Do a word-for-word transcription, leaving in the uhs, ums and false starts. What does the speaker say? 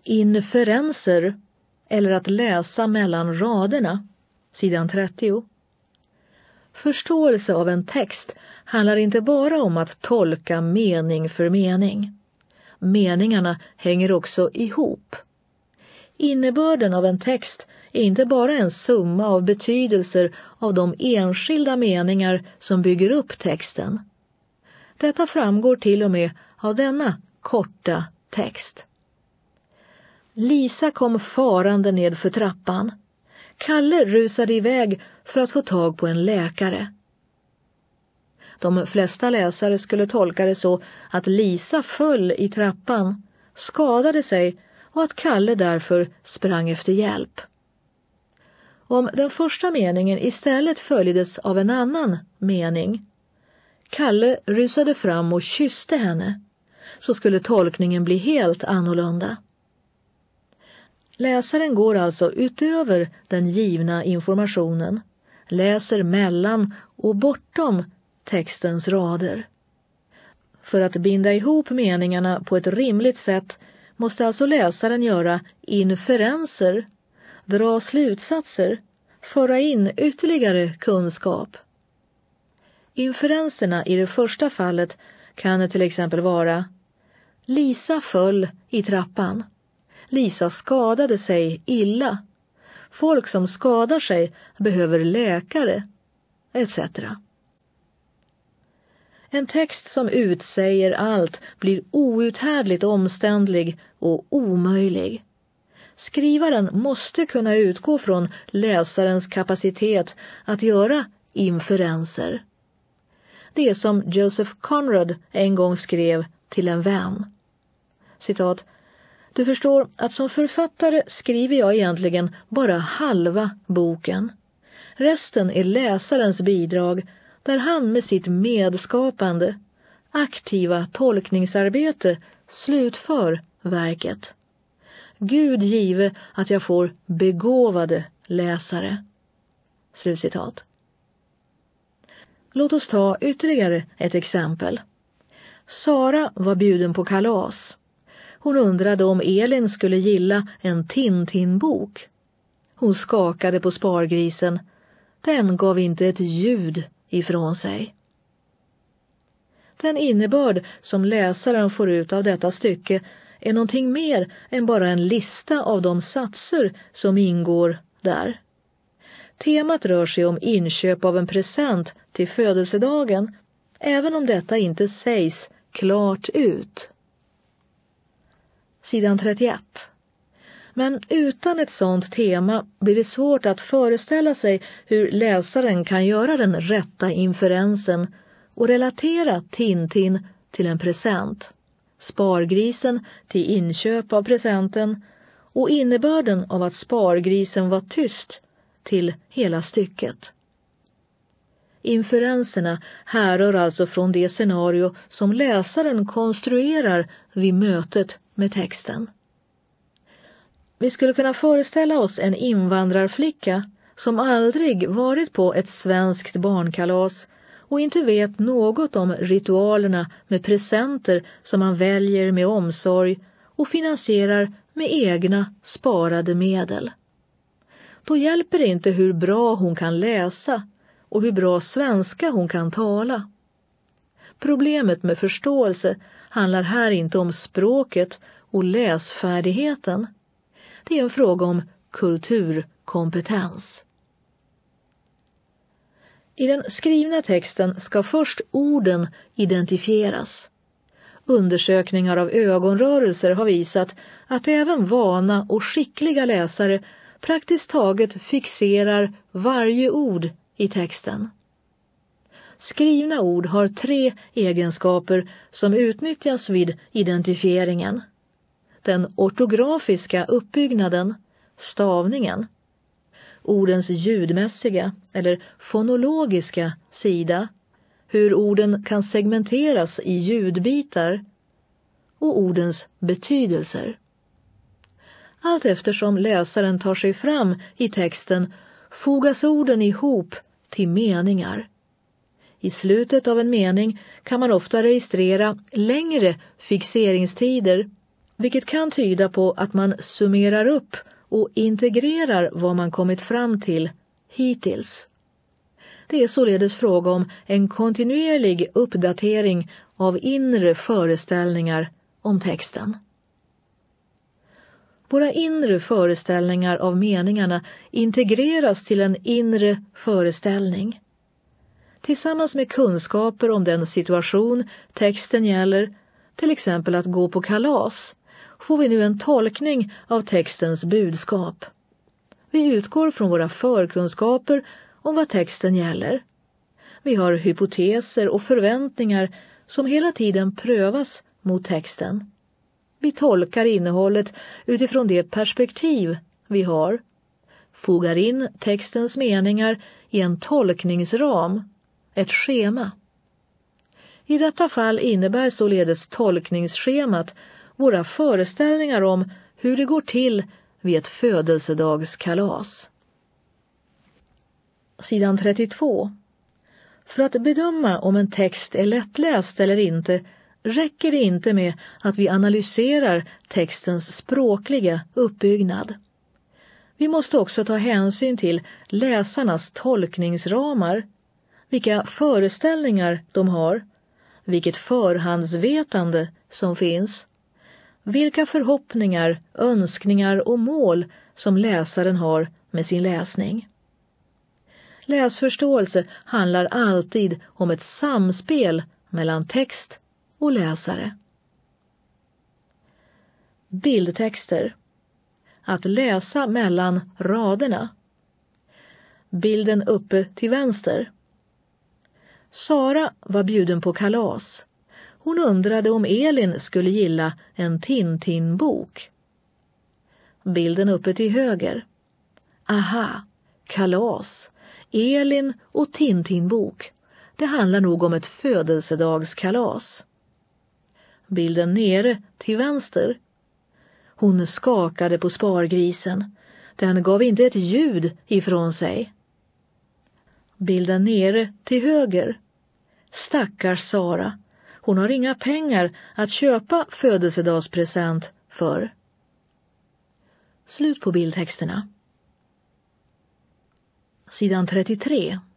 inferenser eller att läsa mellan raderna, sidan trettio. Förståelse av en text handlar inte bara om att tolka mening för mening. Meningarna hänger också ihop. Innebörden av en text är inte bara en summa av betydelser av de enskilda meningar som bygger upp texten. Detta framgår till och med av denna korta text. Lisa kom farande ned för trappan. Kalle rusade iväg för att få tag på en läkare. De flesta läsare skulle tolka det så att Lisa föll i trappan, skadade sig och att Kalle därför sprang efter hjälp. Om den första meningen istället följdes av en annan mening, Kalle rusade fram och kysste henne, så skulle tolkningen bli helt annorlunda. Läsaren går alltså utöver den givna informationen, läser mellan och bortom textens rader. För att binda ihop meningarna på ett rimligt sätt måste alltså läsaren göra inferenser, dra slutsatser, föra in ytterligare kunskap. Inferenserna i det första fallet kan till exempel vara: Lisa föll i trappan. Lisa skadade sig illa. Folk som skadar sig behöver läkare, et cetera. En text som utsäger allt blir outhärdligt omständlig och omöjlig. Skrivaren måste kunna utgå från läsarens kapacitet att göra inferenser. Det är som Joseph Conrad en gång skrev till en vän. Citat: Du förstår att som författare skriver jag egentligen bara halva boken. Resten är läsarens bidrag, där han med sitt medskapande, aktiva tolkningsarbete slutför verket. Gud give att jag får begåvade läsare. Slutcitat. Låt oss ta ytterligare ett exempel. Sara var bjuden på kalas. Hon undrade om Elin skulle gilla en Tintin-bok. Hon skakade på spargrisen. Den gav inte ett ljud ifrån sig. Den innebörd som läsaren får ut av detta stycke är någonting mer än bara en lista av de satser som ingår där. Temat rör sig om inköp av en present till födelsedagen, även om detta inte sägs klart ut. Sidan trettioett. Men utan ett sådant tema blir det svårt att föreställa sig hur läsaren kan göra den rätta inferensen och relatera Tintin till en present, spargrisen till inköp av presenten och innebörden av att spargrisen var tyst till hela stycket. Inferenserna härrör alltså från det scenario som läsaren konstruerar vid mötet med texten. Vi skulle kunna föreställa oss en invandrarflicka som aldrig varit på ett svenskt barnkalas och inte vet något om ritualerna med presenter som man väljer med omsorg och finansierar med egna sparade medel. Då hjälper det inte hur bra hon kan läsa och hur bra svenska hon kan tala. Problemet med förståelse handlar här inte om språket och läsfärdigheten. Det är en fråga om kulturkompetens. I den skrivna texten ska först orden identifieras. Undersökningar av ögonrörelser har visat att även vana och skickliga läsare praktiskt taget fixerar varje ord i texten. Skrivna ord har tre egenskaper som utnyttjas vid identifieringen. Den ortografiska uppbyggnaden, stavningen, ordens ljudmässiga eller fonologiska sida, hur orden kan segmenteras i ljudbitar, och ordens betydelser. Allt eftersom läsaren tar sig fram i texten fogas orden ihop till meningar. I slutet av en mening kan man ofta registrera längre fixeringstider vilket kan tyda på att man summerar upp och integrerar vad man kommit fram till hittills. Det är således fråga om en kontinuerlig uppdatering av inre föreställningar om texten. Våra inre föreställningar av meningarna integreras till en inre föreställning. Tillsammans med kunskaper om den situation texten gäller, till exempel att gå på kalas, får vi nu en tolkning av textens budskap. Vi utgår från våra förkunskaper om vad texten gäller. Vi har hypoteser och förväntningar som hela tiden prövas mot texten. Vi tolkar innehållet utifrån det perspektiv vi har, fogar in textens meningar i en tolkningsram, ett schema. I detta fall innebär således tolkningsschemat våra föreställningar om hur det går till vid ett födelsedagskalas. Sidan trettiotvå. För att bedöma om en text är lättläst eller inte räcker det inte med att vi analyserar textens språkliga uppbyggnad. Vi måste också ta hänsyn till läsarnas tolkningsramar, vilka föreställningar de har, vilket förhandsvetande som finns, vilka förhoppningar, önskningar och mål som läsaren har med sin läsning. Läsförståelse handlar alltid om ett samspel mellan text och läsare. Bildtexter. Att läsa mellan raderna. Bilden uppe till vänster. Sara var bjuden på kalas. Hon undrade om Elin skulle gilla en Tintin-bok. Bilden uppe till höger. Aha, kalas. Elin och Tintin-bok. Det handlar nog om ett födelsedagskalas. Bilden nere till vänster. Hon skakade på spargrisen. Den gav inte ett ljud ifrån sig. Bilden nere till höger. Stackars Sara. Hon har inga pengar att köpa födelsedagspresent för. Slut på bildtexterna. Sidan trettiotre.